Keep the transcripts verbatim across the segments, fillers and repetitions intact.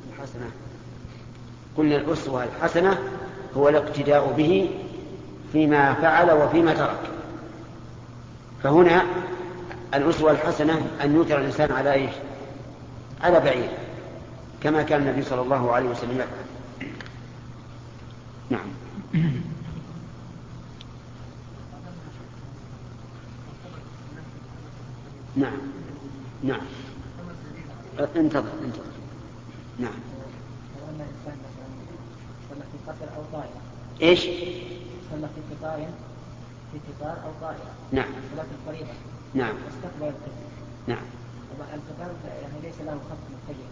الحسنة. قلنا الأسوة الحسنة هو الاقتداء به فيما فعل وفيما ترك. فهنا الأسوة الحسنة أن يوتر الإنسان على إيش؟ على بعير، كما كان النبي صلى الله عليه وسلم يفعل. نعم. نعم نعم انتظر انتظر نعم. ايش؟ صلى في قطار في قطار او طائره. نعم. صلاة الفريضة. نعم. واستقبل القبلة. نعم. القطار يعني ليس له خط متجه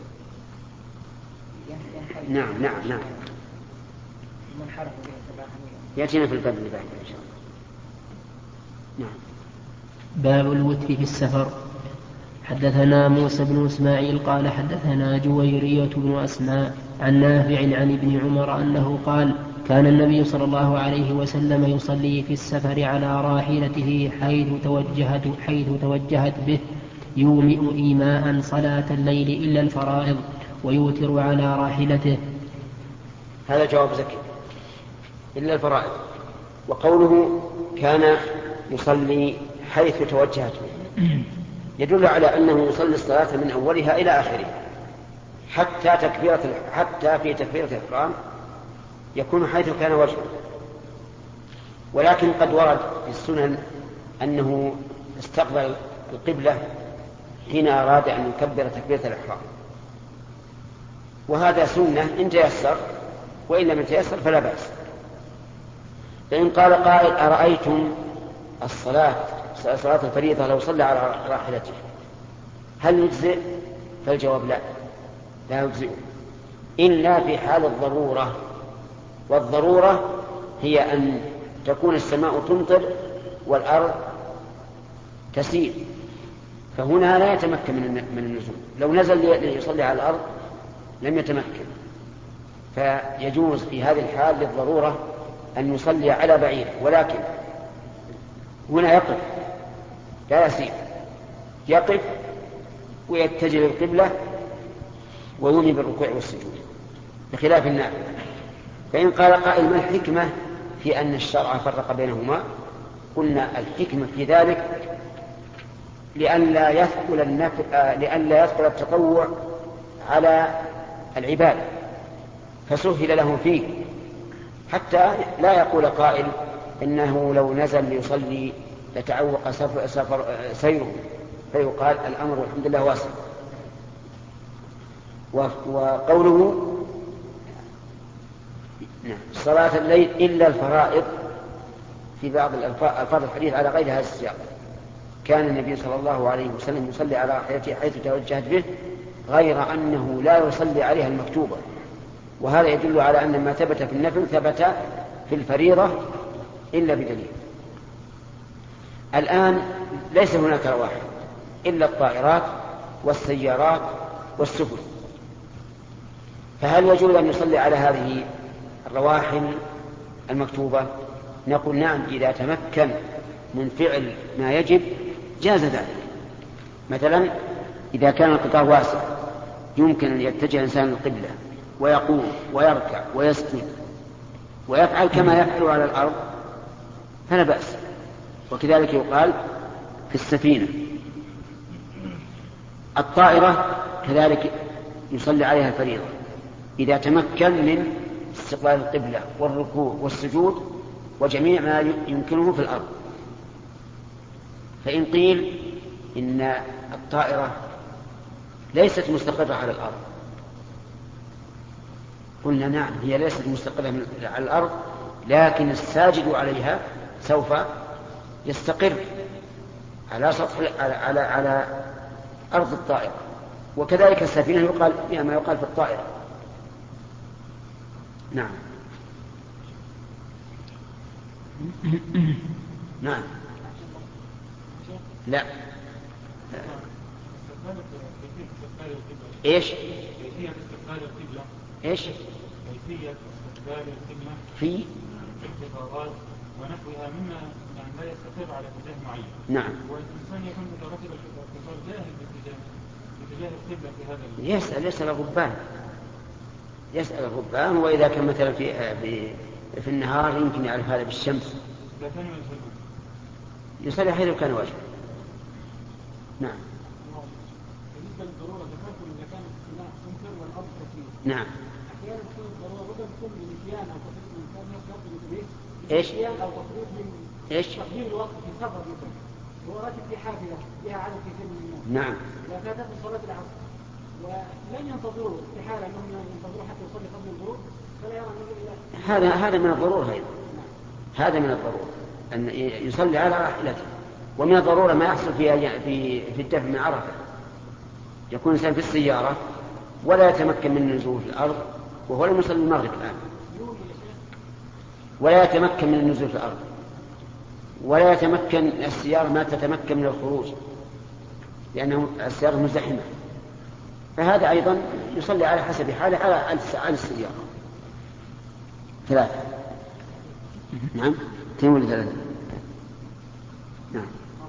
يعني ينحرف. نعم نعم نعم. منحرف به تبع يأتينا في الباب اللي بعده إن شاء الله. نعم. باب الوتر في السفر. حدثنا موسى بن إسماعيل قال حدثنا جويرية بن أسماء عن نافع عن ابن عمر أنه قال كان النبي صلى الله عليه وسلم يصلي في السفر على راحلته حيث توجهت, حيث توجهت به يومئ إيماء صلاة الليل إلا الفرائض ويوتر على راحلته. هذا جواب زكي إلا الفرائض. وقوله كان يصلي حيث توجهت به يدل على أنه يصلي الصلاة من أولها إلى آخرها حتى تكبيرة حتى في تكبيرة الإحرام يكون حيث كان وجهه. ولكن قد ورد في السنن أنه استقبل القبلة حين أراد أن يكبر تكبيرة الإحرام، وهذا سنة إن تيسر، وإن لم يتيسر فلا بأس. فإن قال قائل أرأيتم الصلاة صلاة الفريضة لو صلى على راحلته هل يجزئ؟ فالجواب لا، لا يجزئ إلا في حال الضرورة. والضرورة هي أن تكون السماء تمطر والأرض تسيل، فهنا لا يتمكن من النزول. لو نزل ليصلي على الأرض لم يتمكن، فيجوز في هذه الحال للضرورة أن يصلي على بعير، ولكن هنا يقف لا يسير، يقف ويتجه للقبلة ويومي بالركوع والسجود بخلاف النافلة. فإن قال قائل ما الحكمة في أن الشرع فرق بينهما؟ قلنا الحكمة في ذلك لئلا يثقل النفل لئلا يثقل التطوع على العباد فسهل له فيه، حتى لا يقول قائل إنه لو نزل ليصلي لتعوق سفر سفر سيره، فيقال الأمر والحمد لله واسع. وقوله صلاة الليل إلا الفرائض في بعض الألفاظ الحديث على غير هذا السياق. كان النبي صلى الله عليه وسلم يصلي على راحلته حيث توجهت به غير أنه لا يصلي عليها المكتوبة، وهذا يدل على أن ما ثبت في النفل ثبت في الفريضة إلا بدليل. الآن ليس هناك رواحل إلا الطائرات والسيارات والسفن، فهل يجوز أن يصلي على هذه الرواحل المكتوبة؟ نقول نعم، إذا تمكن من فعل ما يجب جاز ذلك. مثلا إذا كان القطار واسع يمكن أن يتجه الإنسان للقبلة ويقوم ويركع ويسجد ويفعل كما يفعل على الأرض فلا بأس. وكذلك يقال في السفينة. الطائرة كذلك يصلي عليها الفريضة إذا تمكن من استقبال القبلة والركوع والسجود وجميع ما يمكنه في الأرض. فإن قيل إن الطائرة ليست مستقرة على الأرض، قلنا نعم، هي ليست مستقرة على الأرض، لكن الساجد عليها سوف يستقر على سطح على على, على أرض الطائرة. وكذلك السفينة يقال فيها ما يقال في الطائرة. نعم نعم لا ايش كيفية استقبال القبلة ايش كيفية استقبال القبلة في الخطابات ونحوها مما يعني لا يستقر على اتجاه معين. نعم. والإنسان يكون مترتب الخطاب جاهل باتجاه باتجاه القبلة في هذا يسأل يسأل الربان يسأل الربان، وإذا كان مثلا في في النهار يمكن يعرف هذا بالشمس يصلي حيث كان واجب. نعم. بالنسبة للضرورة ذكرتم إذا كانت السماء تمطر والأرض تسير. نعم. أحيانا تكون الضرورة بدل تكون من نسيان أو تفريط من الإنسان يقصد بالتدريس. إيش؟ نسيان أو تفريط من إيش؟ تقديم الوقت في سفر مثلا. هو راكب في حافلة فيها عدد كثير من الناس. نعم. إذا فاتت صلاة العصر ولن ينتظروا استحالة أنهم ينتظروا حتى يصلي قبل الغروب فلا يرى النظر إلى هذا هذا من الضرورة أيضا. هذا من الضرورة أن يصلي على راحلته. ومن الضرورة ما يحصل في في في الدفع من عرفة. يكون الإنسان في السيارة ولا يتمكن من النزول في الأرض وهو لم يصلي المغرب الآن، ولا يتمكن من النزول في الأرض، ولا يتمكن السيارة ما تتمكن من الخروج لأنه السيارة مزدحمة، فهذا أيضا يصلي على حسب حاله على السيارة. ثلاثة. نعم. اثنين ولا ثلاثة؟ نعم.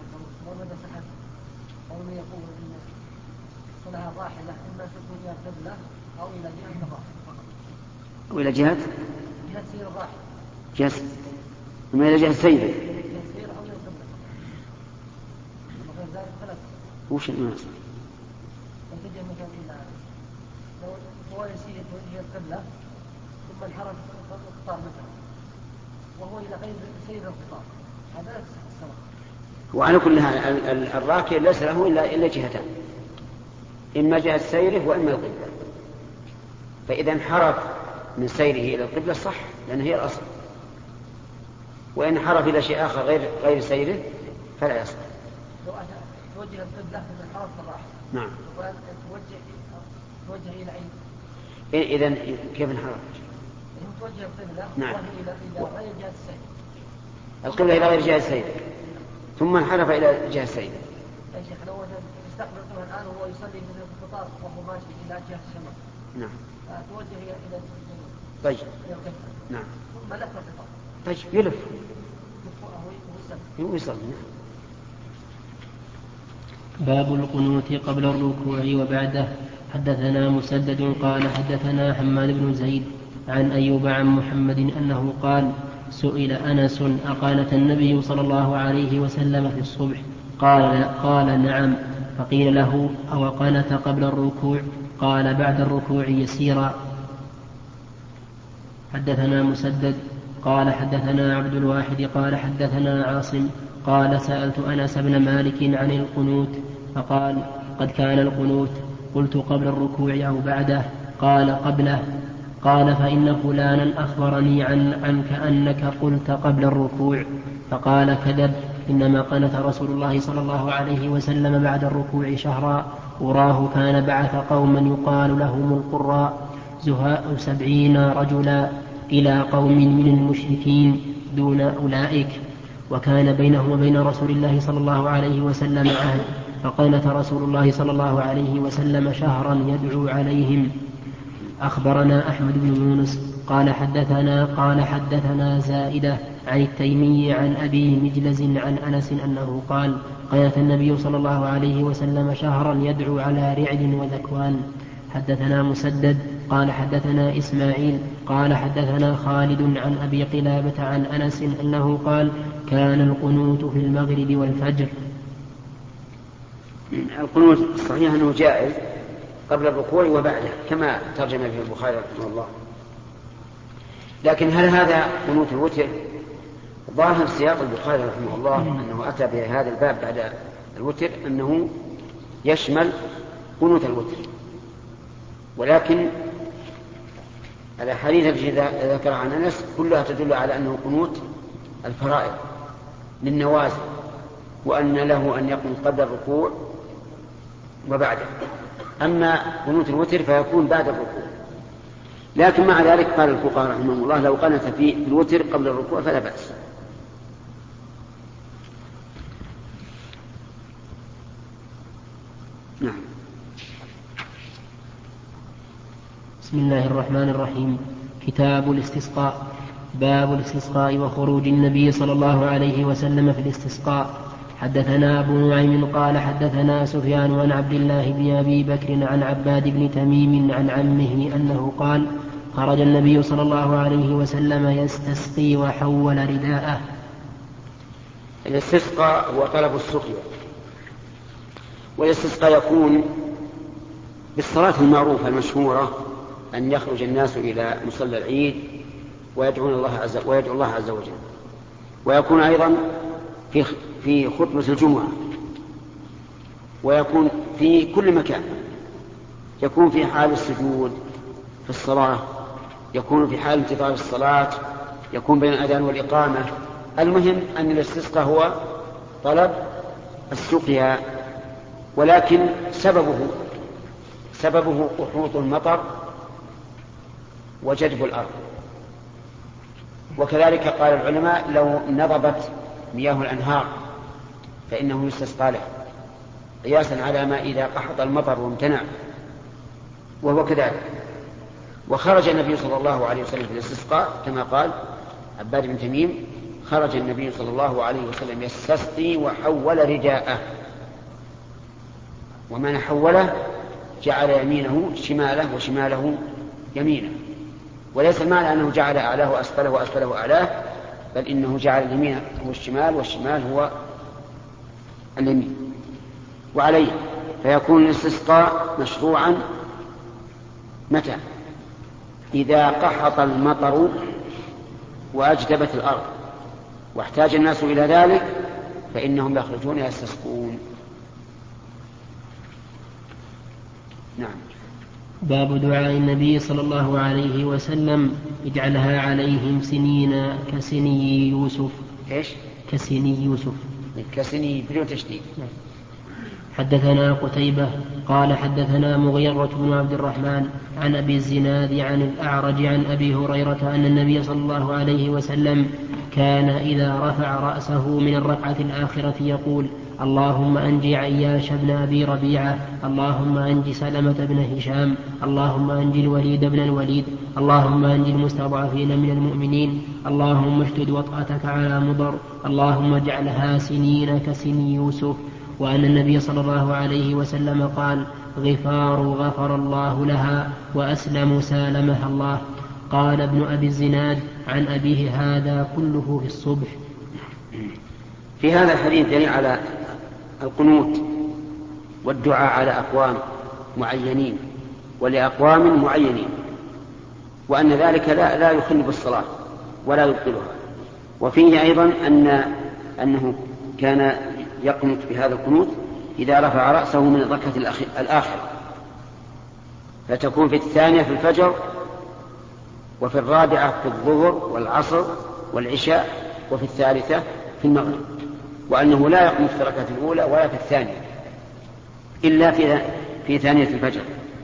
قوله يقول إن صلها الراحلة إما تكون إلى القبلة أو إلى جهة الراحلة. أو إلى جهة؟ جهة سير الراحلة. جهة وما إلى جهة سيره. جهة سير أو إلى القبلة. وغير ذلك ثلاثة. وش المناسب؟ وتجه مثلا إلى لو هو يسير إلى القبلة ثم انحرف القطار مثلا وهو إلى غير سير القطار هذا لا تصح الصلاة. وعلى كل حال الراكب ليس له إلا إلا جهتان، إما جهة سيره وإما القبلة، فإذا انحرف من سيره إلى القبلة صح لأنه هي الأصل، وإن انحرف إلى شيء آخر غير غير سيره فلا يصح. لو توجه القبلة من انحرف الراحلة. نعم. توجه توجه إلى أين؟ إذن كيف انحرف؟ توجه القبلة. نعم. إلى إلى غير جهة السير. القبلة إلى غير جهة السير ثم انحرف إلى جهة السير. يا شيخ لو يستقبل القبلة الآن وهو يصلي من القطار وهو ماشي إلى جهة الشمال. نعم. توجه إلى إلى طيب. إلى القبلة. نعم. ثم لف القطار. طيب يلف. هو يوصل. باب القنوت قبل الركوع وبعده. حدثنا مسدد قال حدثنا حماد بن زيد عن أيوب عن محمد أنه قال سئل أنس أقانت النبي صلى الله عليه وسلم في الصبح؟ قال, قال نعم. فقيل له أو قنت قبل الركوع؟ قال بعد الركوع يسيرا. حدثنا مسدد قال حدثنا عبد الواحد قال حدثنا عاصم قال سألت أنس بن مالك عن القنوت فقال قد كان القنوت. قلت قبل الركوع أو بعده؟ قال قبله. قال فإن فلانا أخبرني عن عنك أنك قلت قبل الركوع. فقال كذب، إنما قنت رسول الله صلى الله عليه وسلم بعد الركوع شهرا، أراه كان بعث قوما يقال لهم القراء زهاء سبعين رجلا إلى قوم من المشركين دون أولئك، وكان بينه وبين رسول الله صلى الله عليه وسلم عهد، فقنت رسول الله صلى الله عليه وسلم شهرا يدعو عليهم. أخبرنا أحمد بن يونس قال حدثنا قال حدثنا زائدة عن التيمي عن أبي مجلز عن أنس أنه قال قنت النبي صلى الله عليه وسلم شهرا يدعو على رعد وذكوان. حدثنا مسدد قال حدثنا إسماعيل قال حدثنا خالد عن أبي قلابة عن أنس أنه قال كان القنوت في المغرب والفجر. القنوت الصحيح أنه جائز قبل الركوع وبعده كما ترجم في البخاري رحمه الله، لكن هل هذا قنوت الوتر؟ ظاهر سياق البخاري رحمه الله أنه أتى بهذا الباب بعد الوتر أنه يشمل قنوت الوتر، ولكن الأحاديث التي ذكرها عن أنس كلها تدل على أنه قنوت الفرائض للنوازل، وأن له أن يقنط قبل الركوع وبعده. أما قنوت الوتر فيكون بعد الركوع، لكن مع ذلك قال الفقهاء رحمهم الله لو قنت في الوتر قبل الركوع فلا بأس. نعم. بسم الله الرحمن الرحيم. كتاب الاستسقاء. باب الاستسقاء وخروج النبي صلى الله عليه وسلم في الاستسقاء. حدثنا أبو نعيم قال حدثنا سفيان عن عبد الله بن أبي بكر عن عباد بن تميم عن عمه أنه قال خرج النبي صلى الله عليه وسلم يستسقي وحول رداءه. الاستسقاء هو طلب السقيا، والاستسقاء يكون بالصلاة المعروفة المشهورة أن يخرج الناس إلى مصلى العيد ويدعون الله عز ويدعو الله عز وجل، ويكون أيضا في في خطبة الجمعة، ويكون في كل مكان، يكون في حال السجود في الصلاة، يكون في حال انتظار الصلاة، يكون بين الأذان والإقامة. المهم أن الاستسقاء هو طلب السقيا، ولكن سببه سببه قحوط المطر وجدب الأرض. وكذلك قال العلماء لو نضبت مياه الأنهار فإنه يستسقى له، قياسا على ما إذا قحط المطر وامتنع، وهو كذلك. وخرج النبي صلى الله عليه وسلم في الاستسقاء كما قال عباد بن تميم: خرج النبي صلى الله عليه وسلم يستسقي وحول رداءه. ومن حوله جعل يمينه شماله وشماله يمينه، وليس المعنى أنه جعل أعلاه وأسفله وأسفله أعلاه، بل إنه جعل اليمين هو الشمال والشمال هو اليمين. وعليه فيكون الاستسقاء مشروعا متى؟ إذا قحط المطر وأجدبت الأرض واحتاج الناس إلى ذلك فإنهم يخرجون يستسقون. نعم. باب دعاء النبي صلى الله عليه وسلم: اجعلها عليهم سنين كسني يوسف. إيش؟ كسني يوسف. كسني بدون تشديد. حدثنا قتيبة قال حدثنا مغيرة بن عبد الرحمن عن أبي الزناد عن الأعرج عن أبي هريرة أن النبي صلى الله عليه وسلم كان إذا رفع رأسه من الركعة الآخرة يقول: اللهم أنجي عياش بن أبي ربيعة، اللهم أنجي سلمة بن هشام، اللهم أنجي الوليد بن الوليد، اللهم أنجي المستضعفين من المؤمنين، اللهم اشدد وطأتك على مضر، اللهم اجعلها سنين كسني يوسف. وأن النبي صلى الله عليه وسلم قال: غفار غفر الله لها، وأسلم سالمها الله. قال ابن أبي الزناد عن أبيه: هذا كله في الصبح. في هذا الحديث دليل على القنوت والدعاء على أقوام معينين ولأقوام معينين، وأن ذلك لا, لا يخل بالصلاة ولا يبطلها. وفيه أيضا أن أنه كان يقنط بهذا القنوت إذا رفع رأسه من الركعة الآخرة، فتكون في الثانية في الفجر، وفي الرابعة في الظهر والعصر والعشاء، وفي الثالثة في المغرب. وأنه لا يقنط في الركعة الأولى ولا في الثانية إلا في في ثانية الفجر.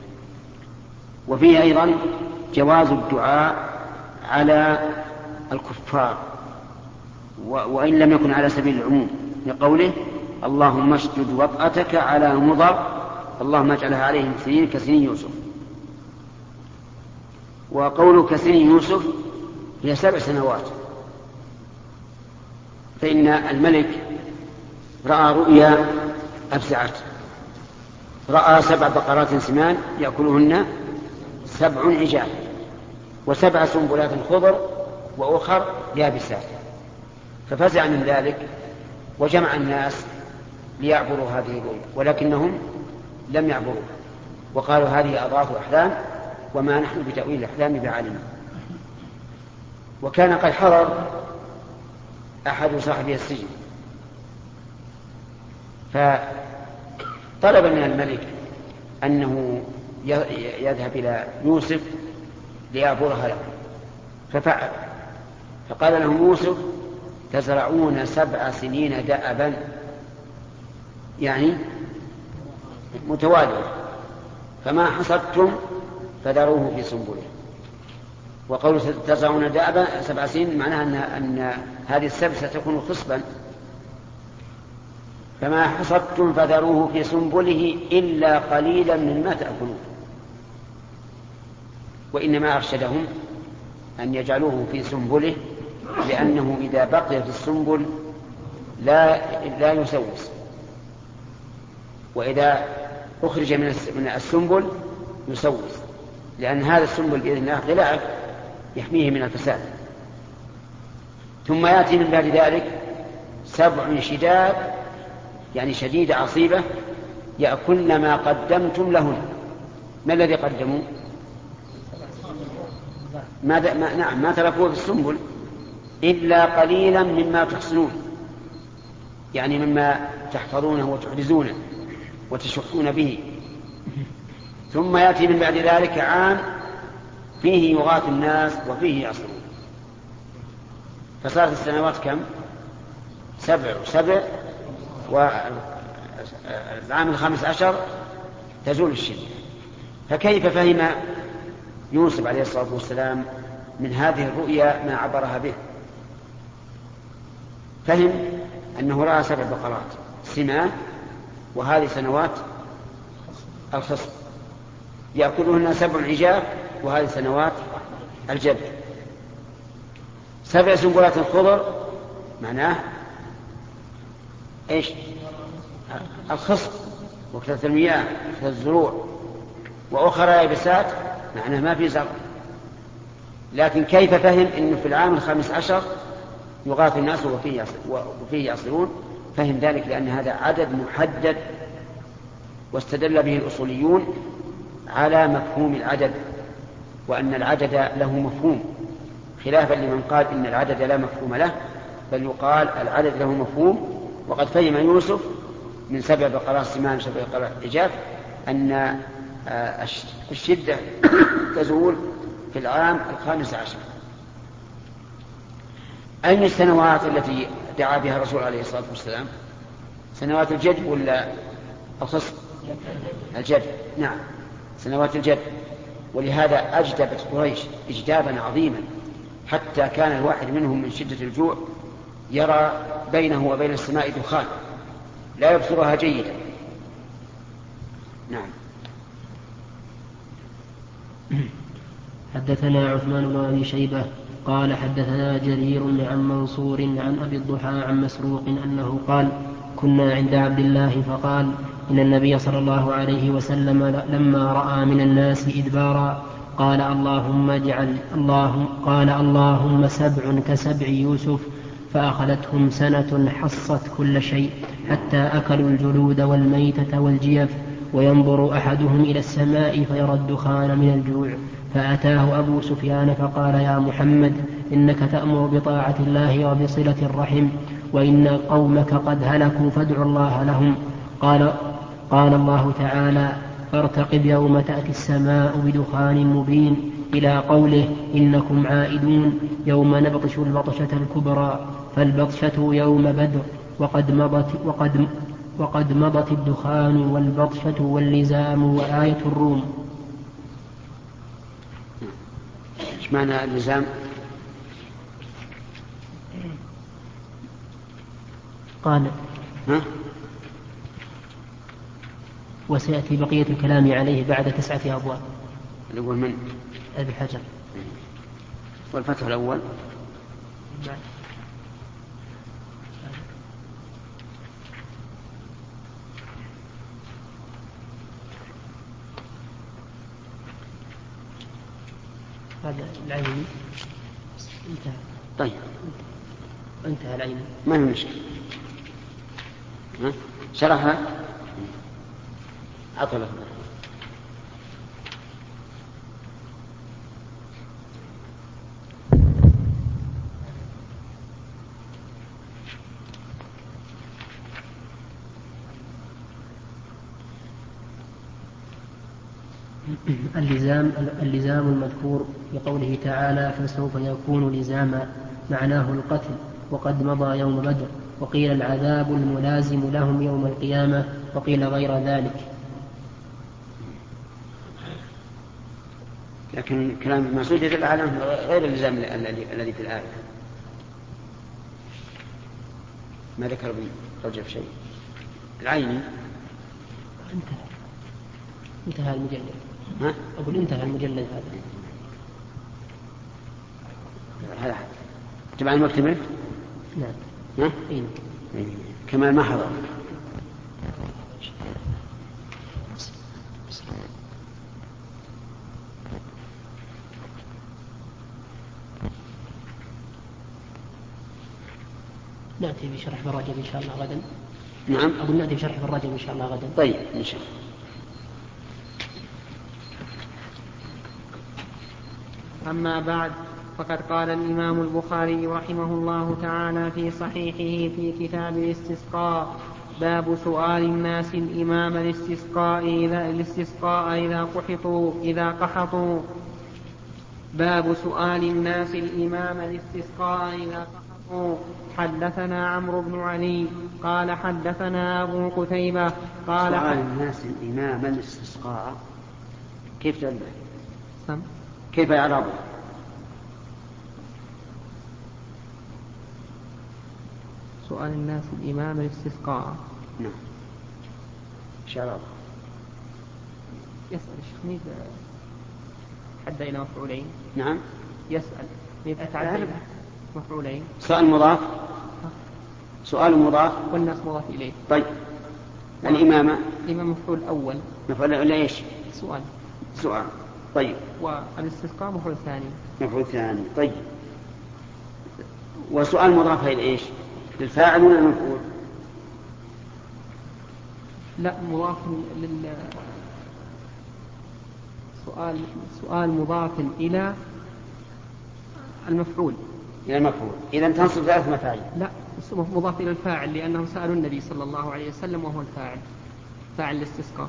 وفيه أيضا جواز الدعاء على الكفار وإن لم يكن على سبيل العموم، لقوله: اللهم اشدد وطأتك على مضر، اللهم اجعلها عليهم سنين كسنين يوسف. وقوله كسنين يوسف هي سبع سنوات، فإن الملك رأى رؤيا أفزعت، رأى سبع بقرات سمان يأكلهن سبع عجاف، وسبع سنبلات خضر وأخر يابسات، ففزع من ذلك وجمع الناس ليعبروا هذه الرؤيا، ولكنهم لم يعبروا، وقالوا: هذه أضغاث أحلام وما نحن بتأويل الأحلام بعالم. وكان قد حضر أحد صاحبي السجن، فطلب من الملك أنه يذهب إلى يوسف ليعبرها له، ففعل. فقال لهم يوسف: تزرعون سبع سنين دأبا، يعني متوالية، فما حصدتم فذروه في سنبله. وقول تزرعون دأبا سبع سنين معناها أن, أن هذه السبع ستكون خصبا، فما حصدتم فذروه في سنبله إلا قليلا مما تأكلون. وإنما أرشدهم أن يجعلوه في سنبله، لأنه إذا بقي في السنبل لا, لا يسوس، وإذا أخرج من السنبل يسوس، لأن هذا السنبل بإذن الله ضلع يحميه من الفساد. ثم يأتي من بعد ذلك سبع شداد يعني شديدة عصيبة يأكلن ما قدمتم لهن. ما الذي قدموا؟ ما, ما نعم ما تركوه في السنبل إلا قليلا مما تحصنون، يعني مما تحفظونه وتحرزونه وتشحون به. ثم يأتي من بعد ذلك عام فيه يغاث الناس وفيه يعصرون، فصارت السنوات كم؟ سبع وسبع، والعام الخامس عشر تزول الشدة. فكيف فهم يوسف عليه الصلاة والسلام من هذه الرؤيا ما عبرها به؟ فهم أنه رأى سبع بقرات سمان وهذه سنوات الخصب يأكلهن سبع عجاف وهذه سنوات الجد. سبع سنبلات خضر معناه ايش؟ الخصب وكثرة المياه وكثرة الزروع، وأخرى يابسات معناه ما في زرع. لكن كيف فهم أنه في العام الخامس عشر يغاث الناس وفيه يعصرون؟ فهم ذلك لأن هذا عدد محدد، واستدل به الأصوليون على مفهوم العدد، وأن العدد له مفهوم، خلافا لمن قال إن العدد لا مفهوم له، بل يقال العدد له مفهوم. وقد فهم يوسف من سبع بقرات سمان سبع بقرات عجاف أن الشدة تزول في العام الخامس عشر. أين السنوات التي دعا بها الرسول عليه الصلاة والسلام؟ سنوات الجد ولا الخصب؟ الجد، نعم سنوات الجد. ولهذا أجدبت قريش إجدابا عظيما، حتى كان الواحد منهم من شدة الجوع يرى بينه وبين السماء دخان لا يبصرها جيدا. نعم. حدثنا عثمان بن أبي شيبة قال حدثنا جرير عن منصور عن أبي الضحى عن مسروق أنه قال كنا عند عبد الله فقال إن النبي صلى الله عليه وسلم لما رأى من الناس إدبارا قال اللهم اجعل اللهم قال اللهم سبع كسبع يوسف، فأخذتهم سنة حصت كل شيء حتى أكلوا الجلود والميتة والجيف، وينظر أحدهم إلى السماء فيرى الدخان من الجوع. فأتاه أبو سفيان فقال يا محمد إنك تأمر بطاعة الله وبصلة الرحم، وإن قومك قد هلكوا فادع الله لهم. قال, قال الله تعالى فارتقب يوم تأتي السماء بدخان مبين إلى قوله إنكم عائدون يوم نبطش البطشة الكبرى، فالبطشة يوم بدر وقد مضت, وقد وقد مضت الدخان والبطشة واللزام وآية الروم. ايش معنى اللزام؟ قال ها؟ وسيأتي بقية الكلام عليه بعد تسعة أبواب. الأول من؟ أبي حجر. والفتح الأول نعم. هذا العيني انتهى. طيب انتهى العيني ما هي مشكلة. شرحها عطله. اللزام اللزام المذكور في قوله تعالى فسوف يكون لزاما معناه القتل وقد مضى يوم بدر، وقيل العذاب الملازم لهم يوم القيامة، وقيل غير ذلك. لكن كلام المسعود يدل على غير اللزام الذي في الآية. ما ذكر ابن رجب شيء. العيني انتهى انتهى المجلد. ها؟ أقول انتهى المجلد هذا. هذا تبع المكتبة؟ نعم. ها؟ إيه؟ كمال ما حضر. نأتي بشرح ابن رجب إن شاء الله غدا. نعم أقول نأتي بشرح ابن رجب إن شاء الله غدا. طيب إن شاء الله. أما بعد، فقد قال الإمام البخاري رحمه الله تعالى في صحيحه في كتاب الاستسقاء: باب سؤال الناس الإمام الاستسقاء إذا, الاستسقاء إذا قحطوا إذا قحطوا باب سؤال الناس الإمام الاستسقاء إذا قحطوا. حدثنا عمرو بن علي قال حدثنا أبو قتيبة قال سؤال الناس الإمام الاستسقاء كيف تنبه؟ سم كيف يعربه؟ سؤال الناس الإمام الاستسقاء. نعم. شراب. يسأل الشيخ ميد حد إلى مفعولين. نعم. يسأل ميد تعدى مفعولين. سؤال مضاف. سؤال مضاف. والناس مضاف إليه. طيب. الإمامة. الإمام مفعول أول. مفعول ولا إيش؟ سؤال. سؤال. طيب. والاستسقاء مفعول ثاني. مفعول ثاني. طيب. وسؤال مضاف إلى إيش؟ للفاعل ولا المفعول؟ لا مضاف لل سؤال سؤال مضاف إلى المفعول. إلى المفعول. إذا تنصب ثلاث مفاعيل. لا مضاف إلى الفاعل لأنهم سألوا النبي صلى الله عليه وسلم وهو الفاعل، فاعل الاستسقاء.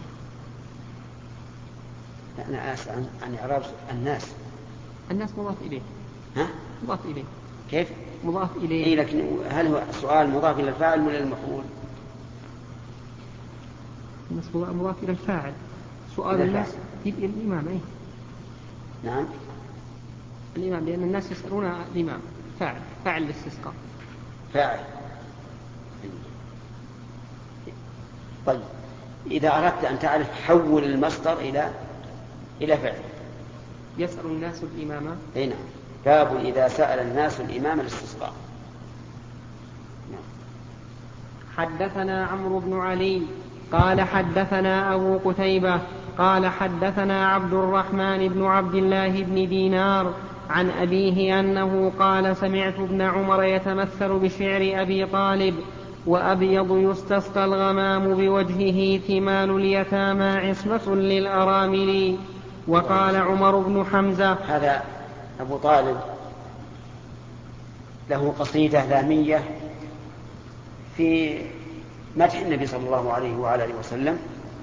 أنا أسأل عن إعراب الناس. الناس مضاف إليه. ها؟ مضاف إليه. كيف؟ مضاف إليه. إيه لكن هل هو سؤال مضاف إلى الفاعل ولا المفعول؟ الناس مضاف إلى الفاعل. سؤال الناس يبقى الإمام. إيه؟ نعم. الإمام لأن الناس يسألون الإمام فاعل فاعل الاستسقاء. فاعل. طيب إذا أردت أن تعرف حول المصدر إلى إلى فعل. يسأل الناس الإمام. أي نعم. باب إذا سأل الناس الإمام الاستسقاء. نعم. حدثنا عمرو بن علي قال حدثنا أبو قتيبة قال حدثنا عبد الرحمن بن عبد الله بن دينار عن أبيه أنه قال: سمعت ابن عمر يتمثل بشعر أبي طالب: وأبيض يستسقى الغمام بوجهه ثمال اليتامى عصمة للأرامل. وقال عمر بن حمزة: هذا أبو طالب له قصيدة لامية في مدح النبي صلى الله عليه وعلى آله وسلم.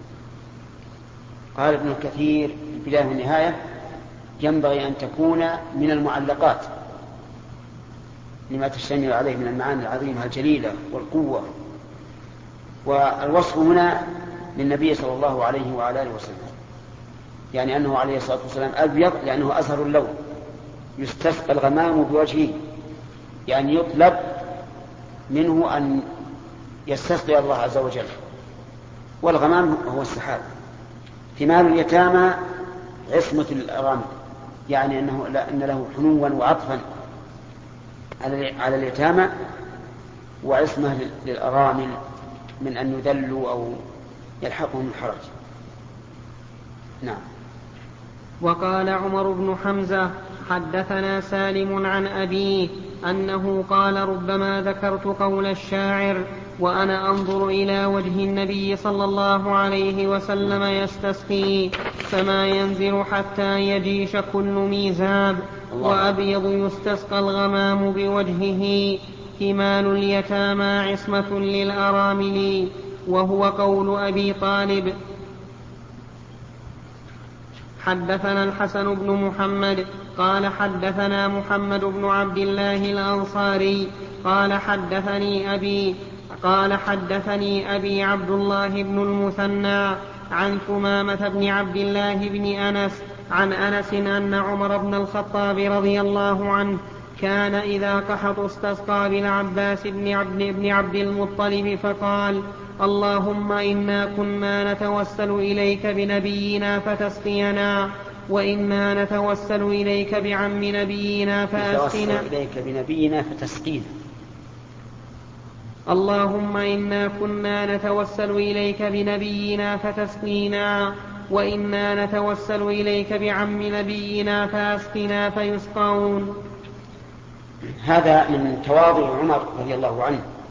قال ابن الكثير في البداية والنهاية: ينبغي أن تكون من المعلقات لما تشتمل عليه من المعاني العظيمة الجليلة والقوة. والوصف هنا للنبي صلى الله عليه وعلى آله وسلم، يعني أنه عليه الصلاة والسلام أبيض لأنه أزهر اللون، يستسقى الغمام بوجهه، يعني يطلب منه أن يستسقي الله عز وجل. والغمام هو السحاب. ثمال اليتامى عصمة الأرامل، يعني أنه أن له حنوا وعطفا على اليتامى، وعصمة للأرامل من أن يذلوا أو يلحقهم الحرج. نعم. وقال عمر بن حمزة: حدثنا سالم عن أبيه أنه قال: ربما ذكرت قول الشاعر وأنا أنظر إلى وجه النبي صلى الله عليه وسلم يستسقي: فما ينزل حتى يجيش كل ميزاب، وأبيض يستسقى الغمام بوجهه ثمال اليتامى عصمة للأرامل. وهو قول أبي طالب. حدثنا الحسن بن محمد قال حدثنا محمد بن عبد الله الأنصاري قال حدثني أبي قال حدثني أبي عبد الله بن المثنى عن ثمامة بن عبد الله بن أنس عن أنس أن عمر بن الخطاب رضي الله عنه كان إذا قحط استسقى بالعباس بن عبد, بن عبد المطلب فقال: اللهم إنا كنا نتوسل إليك بنبينا فتسقينا، وإنا نتوسل إليك بعم نبينا فأسقنا. نتوسل إليك بنبينا فتسقينا. اللهم إنا كنا نتوسل إليك بنبينا فتسقينا، وإنا نتوسل إليك بعم نبينا فأسقنا فيسقون. هذا من تواضع عمر رضي الله عنه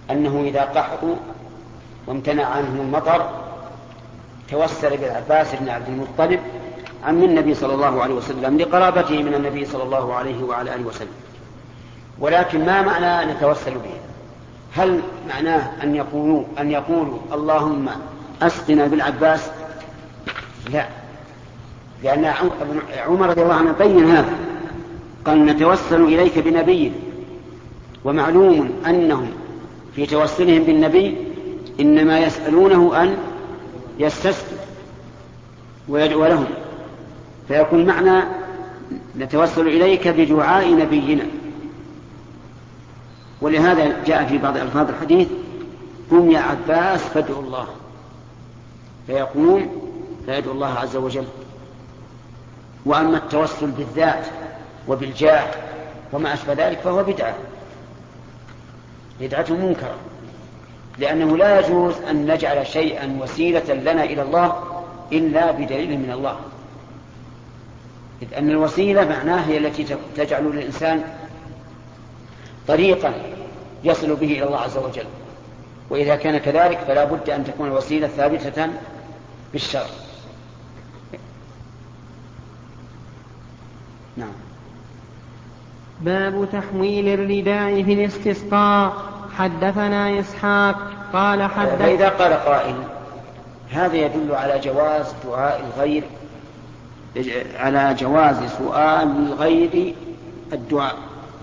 أنه إذا قحطوا وامتنع عنهم المطر توسل بالعباس بن عبد المطلب عم النبي صلى الله عليه وسلم لقرابته من النبي صلى الله عليه وعلى آله وسلم. ولكن ما معنى نتوسل به؟ هل معناه أن يقولوا, أن يقولوا اللهم أسقنا بالعباس؟ لا، لأن عمر رضي الله عنه بين هذا، قال نتوسل إليك بنبي، ومعلوم أنهم في توسلهم بالنبي إنما يسألونه أن يستسقي ويدعو لهم، فيكون معنى نتوسل إليك بدعاء نبينا. ولهذا جاء في بعض ألفاظ الحديث قم يا عباس فادعوا الله، فيقوم فيدعو الله عز وجل. وأما التوسل بالذات وبالجاه وما أشبه ذلك فهو بدعة بدعة منكرة، لأنه لا يجوز أن نجعل شيئا وسيلة لنا إلى الله إلا بدليل من الله، إذ أن الوسيلة معناها هي التي تجعل للإنسان طريقا يصل به إلى الله عز وجل، وإذا كان كذلك فلا بد أن تكون الوسيلة ثابتة بالشرع. نعم. باب تحويل الرداء في الاستسقاء. حدثنا إسحاق قال حدث. فإذا قال قائل هذا يدل على جواز دعاء الغير، على جواز سؤال الغير الدعاء.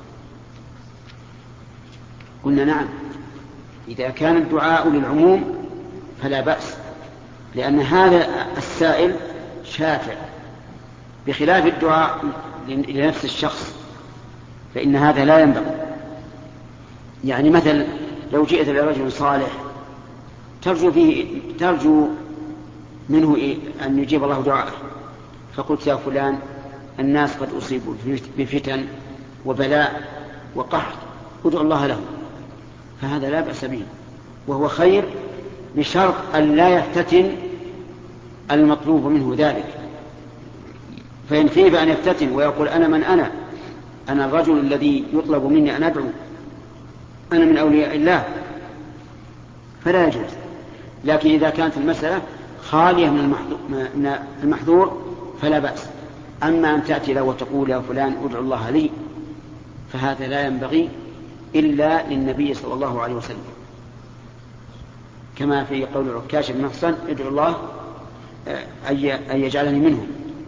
قلنا نعم، إذا كان الدعاء للعموم فلا بأس، لأن هذا السائل شافع، بخلاف الدعاء لنفس الشخص فإن هذا لا ينبغي. يعني مثل لو جئت لرجل صالح ترجو, فيه ترجو منه أن يجيب الله دعاءه، فقلت يا فلان الناس قد أصيبوا بفتن وبلاء وقحط ادعو الله لهم، فهذا لا بأس به وهو خير، بشرط أن لا يفتتن المطلوب منه ذلك. فإن خيف أن يفتتن ويقول أنا من أنا أنا الرجل الذي يطلب مني أن أدعو، أنا من أولياء الله، فلا يجوز. لكن إذا كانت المسألة خالية من المحظور فلا بأس. أما أن تأتي له وتقول يا فلان أدعو الله لي، فهذا لا ينبغي إلا للنبي صلى الله عليه وسلم، كما في قول عكاش بن محصن ادعو الله أن يجعلني منهم،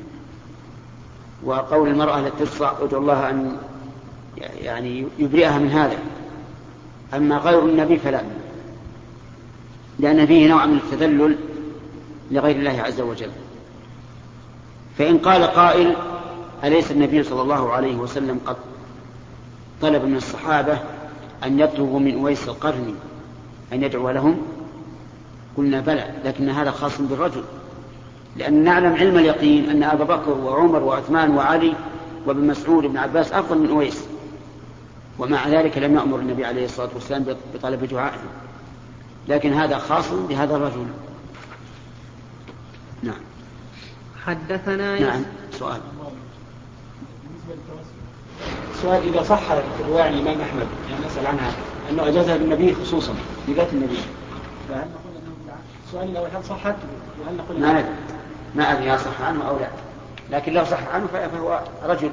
وقول المرأة التي تصرع ادعو الله أن يعني يبرئها من هذا. أما غير النبي فلا، لأن فيه نوع من التذلل لغير الله عز وجل. فإن قال قائل أليس النبي صلى الله عليه وسلم قد طلب من الصحابة أن يطلبوا من أويس القرني أن يدعو لهم؟ قلنا بلى، لكن هذا خاص بالرجل، لأن نعلم علم اليقين أن أبا بكر وعمر وعثمان وعلي وابن مسعود وابن عباس أفضل من أويس، ومع ذلك لم يأمر النبي عليه الصلاة والسلام بطلب دعائه، لكن هذا خاص بهذا الرجل. نعم. حدثنا نعم. سؤال سؤال إذا صح رواية الإمام أحمد يعني نسأل عنها أنه أجازها للنبي خصوصا بذات النبي، فهل نقول أنه بدعة؟ السؤال الأول هل صحت وهل نقول ما أدري ما أدري صح عنه أو لا، لكن لو صح عنه فهو رجل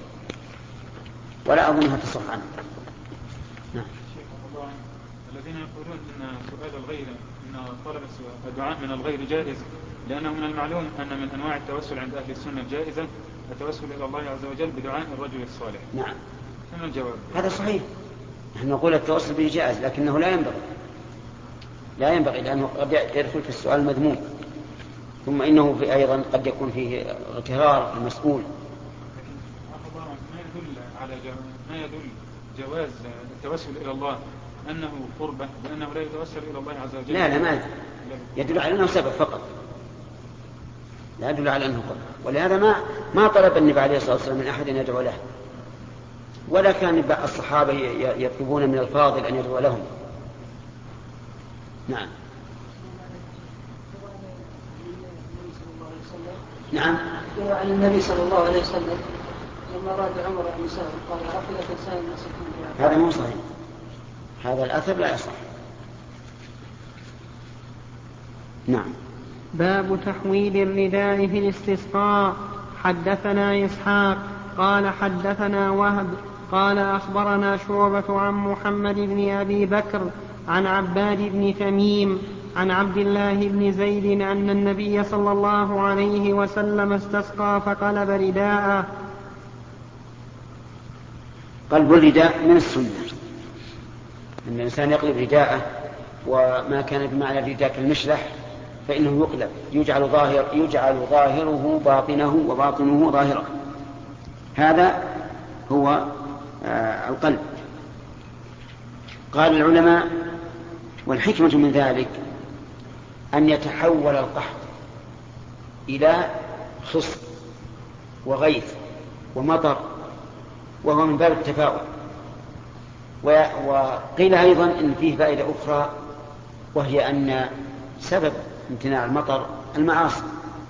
ولا أظنها تصح عنه. نعم. الذين يقولون أن سؤال الغير أن طلب الدعاء من الغير جائز، لأنه من المعلوم أن من أنواع التوسل عند أهل السنة الجائزة التوسل إلى الله عز وجل بدعاء الرجل الصالح. نعم. ثم الجواب هذا صحيح، نحن نقول التوسل به جائز، لكنه لا ينبغي لا ينبغي لأنه قد يدخل في السؤال المذموم، ثم إنه في أيضا قد يكون فيه اغترار المسؤول. لكن ما يدل على ما يدل جواز التوسل إلى الله أنه قربة، لأنه لا يتوسل إلى الله عز وجل. لا لا ما يدل على أنه سبب فقط، لا يدل على أنه قربة. ولهذا ما ما طلب النبي عليه الصلاة والسلام من أحد أن يدعو له، ولا كان الصحابة يطلبون من الفاضل أن يدعو لهم. نعم. نعم. عن النبي صلى الله عليه وسلم لما أراد عمر أن يسافر قال أفلا تنسى الناس، هذا مو صحيح، هذا الأثر لا يصح. نعم. باب تحويل الرداء في الاستسقاء. حدثنا إسحاق قال حدثنا وهب قال أخبرنا شعبة عن محمد بن أبي بكر عن عباد بن تميم عن عبد الله بن زيد أن النبي صلى الله عليه وسلم استسقى فقلب رداءه. قلب الرداء من السنة، أن الإنسان يقلب رداءه، وما كان بمعنى الرداء كالمشلح فإنه يقلب، يجعل, ظاهر يجعل ظاهره باطنه وباطنه ظاهره. هذا هو آه القلب. قال العلماء: والحكمة من ذلك أن يتحول القحط إلى خصب وغيث ومطر، وهو من باب التفاؤل. وقيل أيضا إن فيه فائدة أخرى، وهي أن سبب امتناع المطر المعاصي،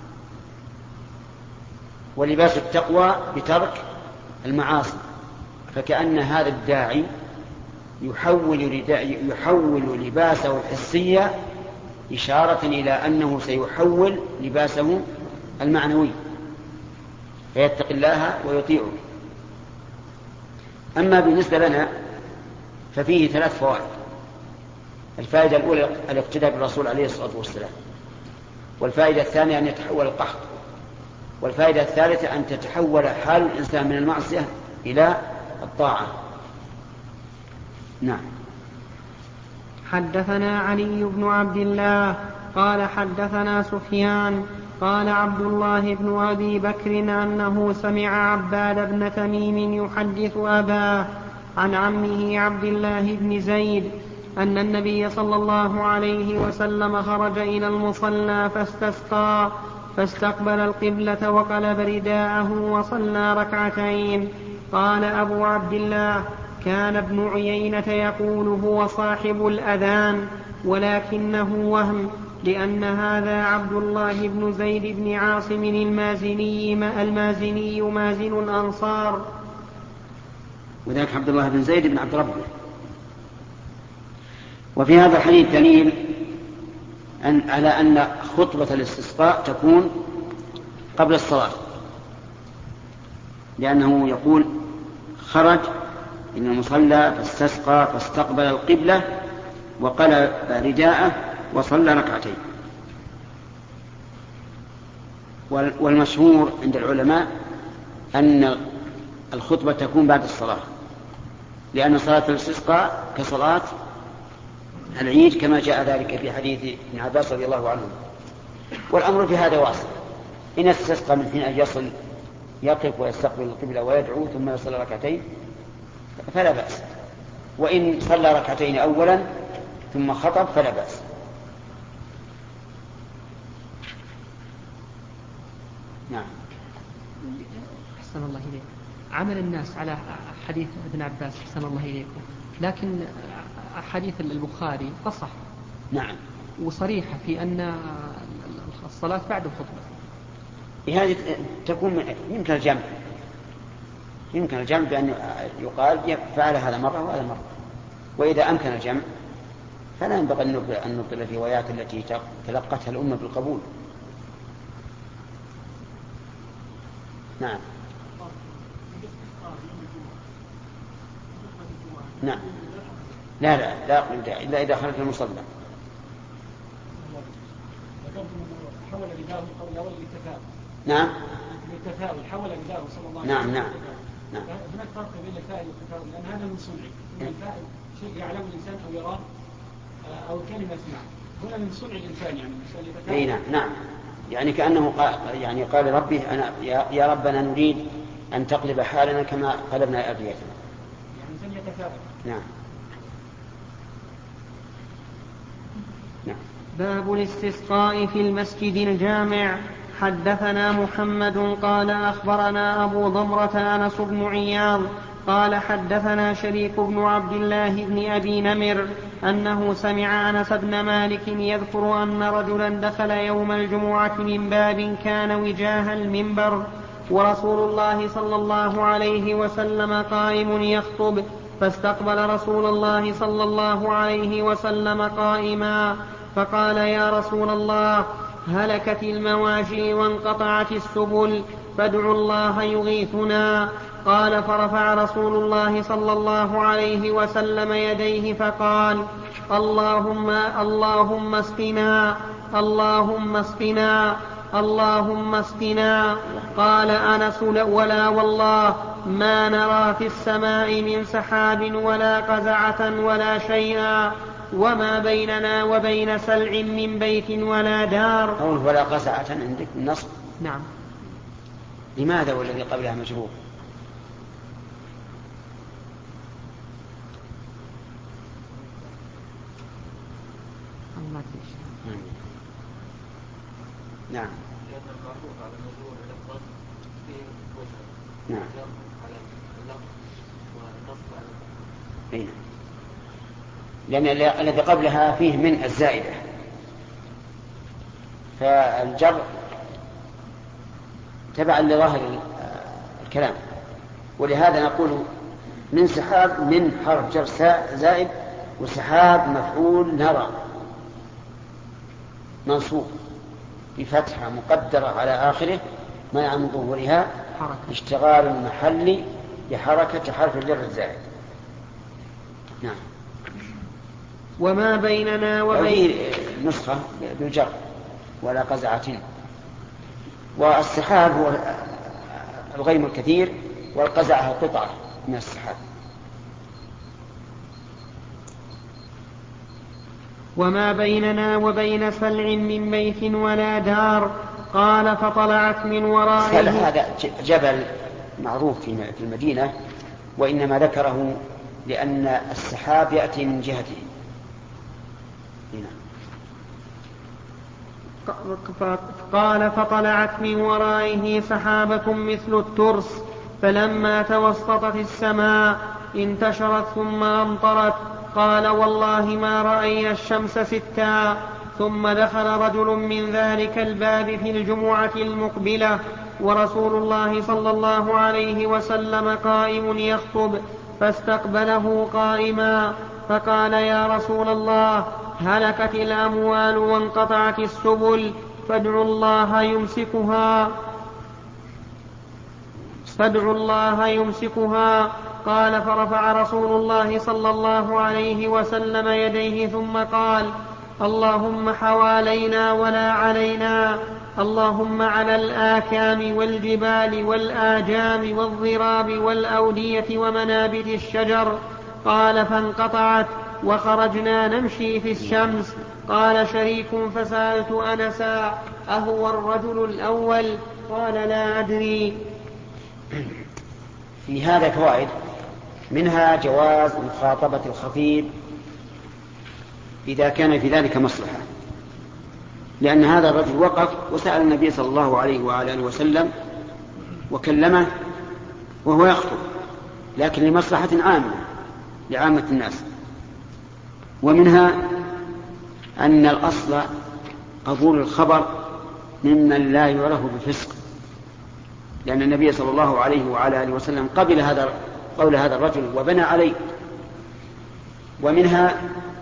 ولباس التقوى بترك المعاصي. فكأن هذا الداعي يحول, يحول لباسه الحسية إشارة إلى أنه سيحول لباسه المعنوي، فيتقي الله ويطيعه. أما بالنسبة لنا ففيه ثلاث فوائد. الفائدة الأولى الاقتداء بالرسول عليه الصلاة والسلام، والفائدة الثانية أن يتحول القحط، والفائدة الثالثة أن تتحول حال الإنسان من المعصية إلى الطاعة. نعم. حدثنا علي بن عبد الله قال حدثنا سفيان قال عبد الله بن أبي بكر أنه سمع عباد بن تميم يحدث أباه عن عمه عبد الله بن زيد أن النبي صلى الله عليه وسلم خرج إلى المصلى فاستسقى فاستقبل القبلة وقلب رداءه وصلى ركعتين. قال أبو عبد الله: كان ابن عيينة يقول هو صاحب الأذان، ولكنه وهم، لأن هذا عبد الله بن زيد بن عاصم المازني المازني مازن الأنصار. وذلك عبد الله بن زيد بن عبد ربه. وفي هذا الحديث دليل أن على أن خطبة الاستسقاء تكون قبل الصلاة، لأنه يقول: خرج إلى المصلى فاستسقى فاستقبل القبلة وقلب رداءه وصلى ركعتين. والمشهور عند العلماء أن الخطبة تكون بعد الصلاة، لأن صلاة الاستسقاء كصلاة العيد كما جاء ذلك في حديث ابن عباس رضي الله عنه. والأمر في هذا واسع، إن استسقى من حين أن يصل يقف ويستقبل القبلة ويدعو ثم يصلي ركعتين فلا بأس، وإن صلى ركعتين أولا ثم خطب فلا بأس. نعم. أحسن الله إليك. عمل الناس على حديث ابن عباس أحسن الله إليكم، لكن حديث البخاري أصح. نعم. وصريحة في أن الصلاة بعد الخطبة. هذه تكون يمكن الجمع، يمكن الجمع بأن يقال فعل هذا مرة وهذا مرة. وإذا أمكن الجمع فلا ينبغي أن نبطل الروايات التي تلقتها الأمة بالقبول. نعم. نعم. لا لا لا أقل إلا إذا خرج المصلى. حول رداءه قبل أول التفاؤل. نعم. التفاؤل حول رداءه صلى الله عليه نعم وسلم. نعم نعم. هناك فرق بين الفاعل والتفاؤل، لأن هذا من صنعه. الفاعل شيء يعلم الإنسان أو يراه أو كلمة يسمع. هنا من صنع الإنسان، يعني الإنسان يتفاؤل. أي نعم نعم. يعني كأنه قال يعني قال ربي أنا يا, يا ربنا نريد أن تقلب حالنا كما قلبنا أبيتنا. يعني الإنسان يتفاؤل. نعم. نعم. باب الاستسقاء في المسجد الجامع. حدثنا محمد قال أخبرنا أبو ضمرة أنس بن عياض قال حدثنا شريك بن عبد الله بن أبي نمر أنه سمع أنس بن مالك يذكر أن رجلا دخل يوم الجمعة من باب كان وجاه المنبر ورسول الله صلى الله عليه وسلم قائم يخطب، فاستقبل رسول الله صلى الله عليه وسلم قائما، فقال يا رسول الله هلكت المواشي وانقطعت السبل فادعوا الله يغيثنا. قال فرفع رسول الله صلى الله عليه وسلم يديه فقال اللهم اللهم اسقنا اللهم اسقنا اللهم اسقنا. قال أنس ولا والله ما نرى في السماء من سحاب ولا قزعة ولا شيئا وما بيننا وبين سلع من بيت ولا دار. قوله ولا قزعة عندك النصب؟ نعم. لماذا والذي قبلها مجرور؟ نعم. نعم. لأن الذي قبلها فيه من الزائدة، فالجر تبعا لظاهر الكلام، ولهذا نقول من سحاب من حرف جر زائد، وسحاب مفعول نرى منصوب بفتحة مقدرة على آخره منع من ظهورها اشتغال المحل بحركة حرف الجر الزائد. نعم. وما بيننا وبين نسخة بالجر ولا قزعة. والسحاب هو الغيم الكثير، والقزعة قطعة من السحاب. وما بيننا وبين سلع من بيت ولا دار. قال فطلعت من ورائه. سلع هذا جبل معروف في المدينة، وإنما ذكره لأن السحاب يأتي من جهته. قال فطلعت من ورائه سحابة مثل الترس، فلما توسطت السماء انتشرت ثم أمطرت. قال والله ما رأينا الشمس ستا. ثم دخل رجل من ذلك الباب في الجمعة المقبلة ورسول الله صلى الله عليه وسلم قائم يخطب، فاستقبله قائما فقال يا رسول الله هلكت الأموال وانقطعت السبل فادعوا الله يمسكها فادعوا الله يمسكها. قال فرفع رسول الله صلى الله عليه وسلم يديه ثم قال اللهم حوالينا ولا علينا، اللهم على الآكام والجبال والآجام والضراب والأودية ومنابت الشجر. قال فانقطعت وخرجنا نمشي في الشمس. قال شريك فسألت أنسا أهو الرجل الأول؟ قال لا أدري. في هذا فوائد، منها جواز مخاطبة الخطيب إذا كان في ذلك مصلحة، لأن هذا الرجل وقف وسأل النبي صلى الله عليه وعلى آله وسلم وكلمه وهو يخطب، لكن لمصلحة عامة لعامة الناس. ومنها أن الأصل قبول الخبر ممن لا يعرف بفسق، لأن النبي صلى الله عليه وعلى آله وسلم قبل هذا قول هذا الرجل وبنى عليه. ومنها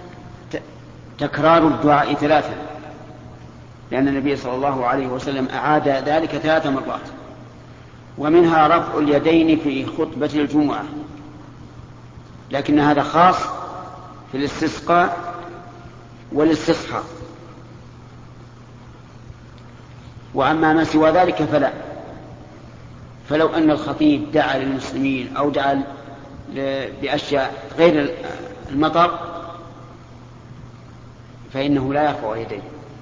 تكرار الدعاء ثلاثا، لأن النبي صلى الله عليه وسلم أعاد ذلك ثلاث مرات. ومنها رفع اليدين في خطبة الجمعة، لكن هذا خاص في الاستسقاء والاستصحاء، وأما ما سوى ذلك فلا. فلو أن الخطيب دعا للمسلمين أو دعا بأشياء غير المطر فإنه لا يرفع يديه،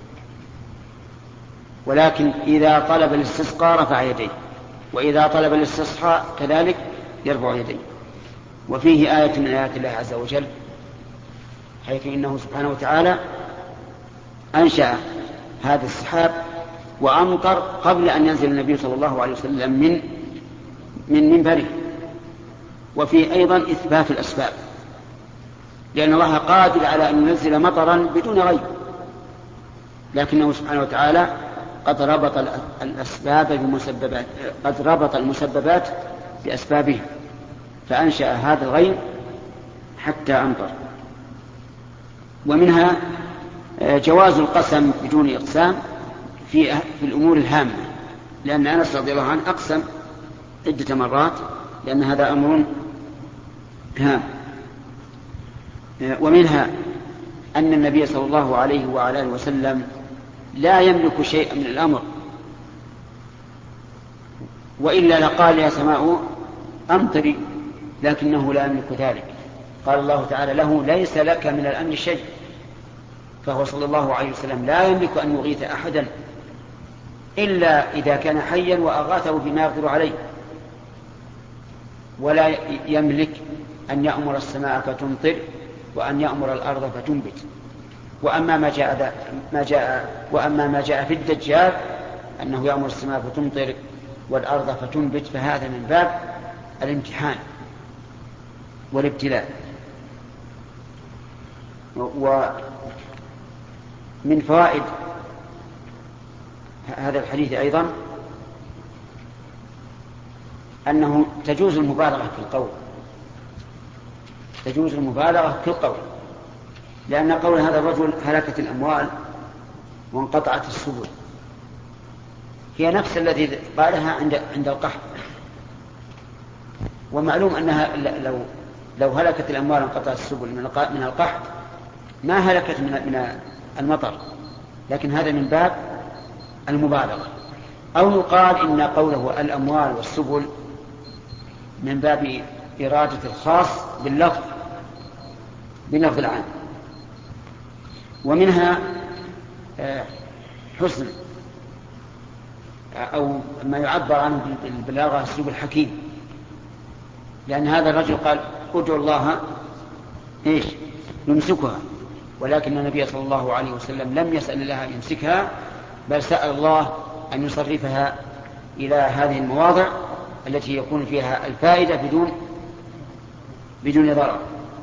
ولكن إذا طلب الاستسقاء رفع يديه، وإذا طلب الاستصحاء كذلك يرفع يديه. وفيه آية من آيات الله عز وجل، حيث إنه سبحانه وتعالى أنشأ هذا السحاب وأمطر قبل أن ينزل النبي صلى الله عليه وسلم من من منبره. وفيه أيضا إثبات الأسباب، لأن الله قادر على أن ينزل مطرا بدون غيب، لكنه سبحانه وتعالى قد ربط الأسباب بمسببات قد ربط المسببات بأسبابها، فأنشأ هذا الغيم حتى أمطر. ومنها جواز القسم بدون إقسام في في الأمور الهامة، لأن أنس رضي الله عنه أقسم عدة مرات لأن هذا أمر هام. ومنها أن النبي صلى الله عليه وعلى آله وسلم لا يملك شيئا من الأمر، وإلا لقال يا سماء أمطري، لكنه لا يملك ذلك. قال الله تعالى له ليس لك من الأمر شيء، فهو صلى الله عليه وسلم لا يملك أن يغيث أحدا إلا إذا كان حيا وأغاثه بما يقدر عليه، ولا يملك أن يأمر السماء فتمطر وأن يأمر الأرض فتنبت. وأما ما جاء, ما جاء وأما ما جاء في الدجال أنه يأمر السماء فتمطر والأرض فتنبت، فهذا من باب الامتحان والابتلاء. ومن فوائد هذا الحديث أيضا أنه تجوز المبالغة في القول، تجوز المبالغة في القول، لأن قول هذا الرجل هلكت الأموال وانقطعت السبل هي نفس الذي قالها عند عند القحط. ومعلوم أنها لو لو هلكت الأموال وانقطعت السبل من القحط ما هلكت من المطر، لكن هذا من باب المبالغة. أو يقال إن قوله الأموال والسبل من باب إرادة الخاص باللفظ بلفظ العام. ومنها حسن أو ما يعبر عنه بالبلاغة أسلوب الحكيم، لأن هذا الرجل قال ادعوا الله إيش يمسكها، ولكن النبي صلى الله عليه وسلم لم يسأل الله أن يمسكها، بل سأل الله أن يصرفها إلى هذه المواضع التي يكون فيها الفائدة بدون بدون ضرر.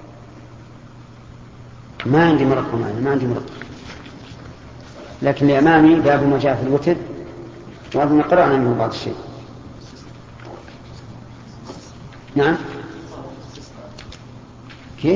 ما عندي مرق معي ما عندي مرق، لكن لأمامي باب ما جاء في الوتر، وأظن قرأنا منه بعض الشيء. نعم كيف؟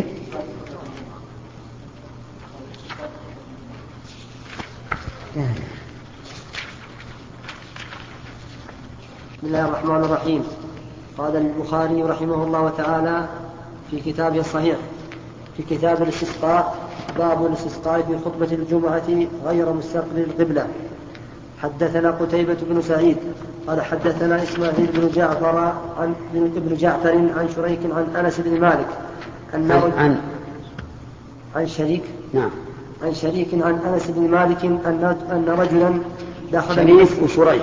بسم الله الرحمن الرحيم. قال البخاري رحمه الله تعالى في كتابه الصحيح في كتاب الاستسقاء باب الاستسقاء في خطبة الجمعة غير مستقبل القبلة. حدثنا قتيبة بن سعيد قال حدثنا إسماعيل بن جعفر عن ابن جعفر عن شريك عن أنس بن مالك أنه عن عن شريك نعم عن شريك عن أنس بن مالك أن أن رجلا دخل شريك وشريك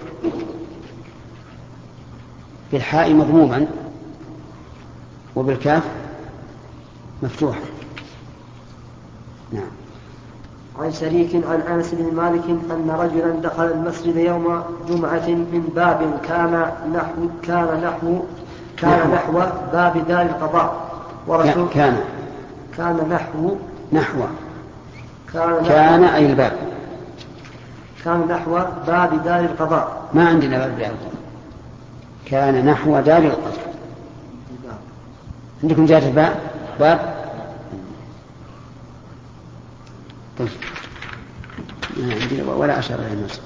بالحاء مضموما وبالكاف مفتوحا. نعم. عن شريك عن أنس بن مالك أن رجلا دخل المسجد يوم جمعة من باب كان نحو كان نحو كان نحو, نحو باب دار القضاء ورسول كان كان نحو نحو كان, نحو كان أي الباب كان نحو باب دار القضاء. ما عندنا باب دار القضاء، كان نحو دار القضاء. عندكم جاءت الباب باب طيب. ما عندي ولا أشار إلى الناس.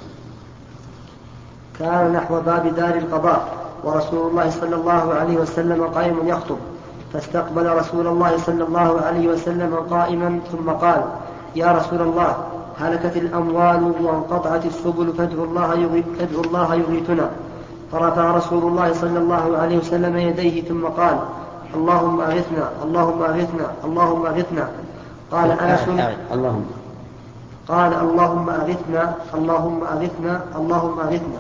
كان نحو باب دار القضاء ورسول الله صلى الله عليه وسلم قائم يخطب، فاستقبل رسول الله صلى الله عليه وسلم قائما ثم قال يا رسول الله هلكت الأموال وانقطعت السبل فادعوا الله يغيث فادعوا الله يغيثنا. فرفع رسول الله صلى الله عليه وسلم يديه ثم قال اللهم أغثنا اللهم أغثنا اللهم أغثنا. قال أنس اللهم قال اللهم أغثنا اللهم أغثنا اللهم أغثنا.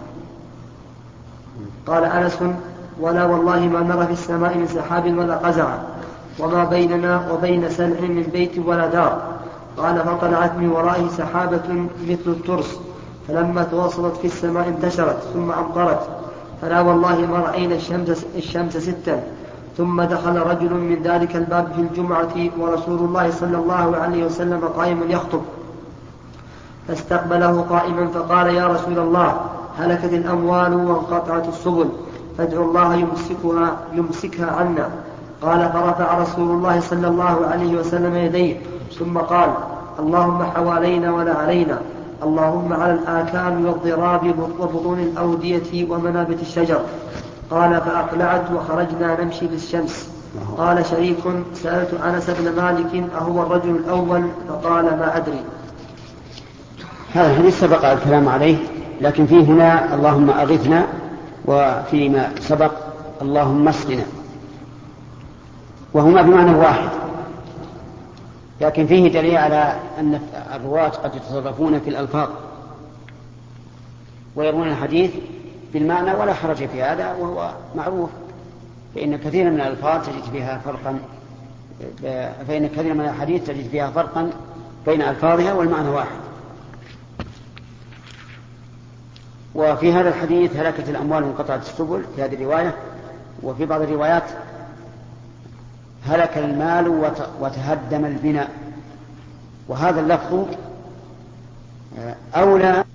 قال أنس ولا والله ما نرى في السماء من سحاب ولا قزع وما بيننا وبين سلع من بيت ولا دار. قال فطلعت من ورائه سحابة مثل الترس، فلما تواصلت في السماء انتشرت ثم أمطرت، فلا والله ما رأينا الشمس, الشمس ستا. ثم دخل رجل من ذلك الباب في الجمعة ورسول الله صلى الله عليه وسلم قائم يخطب، فاستقبله قائما فقال يا رسول الله هلكت الأموال وانقطعت السبل فادعوا الله يمسكها يمسكها عنا. قال فرفع رسول الله صلى الله عليه وسلم يديه ثم قال اللهم حوالينا ولا علينا، اللهم على الآكام والضراب وبطون الأودية ومنابت الشجر. قال فأقلعت وخرجنا نمشي بالشمس. قال شريك سألت أنس بن مالك أهو الرجل الأول؟ فقال ما أدري. هذا الحديث سبق الكلام عليه، لكن فيه هنا اللهم أغثنا، وفيما سبق اللهم اسقنا، وهما بمعنى واحد، لكن فيه دليل على أن الرواة قد يتصرفون في الألفاظ ويرون الحديث بالمعنى ولا حرج في هذا، وهو معروف، فإن كثيرا من الألفاظ تجد فيها فرقا فإن كثيرا من الحديث تجد فيها فرقا بين ألفاظها والمعنى واحد. وفي هذا الحديث هلكت الأموال وانقطعت السبل في هذه الرواية، وفي بعض الروايات هلك المال وتهدم البناء، وهذا اللفظ أولى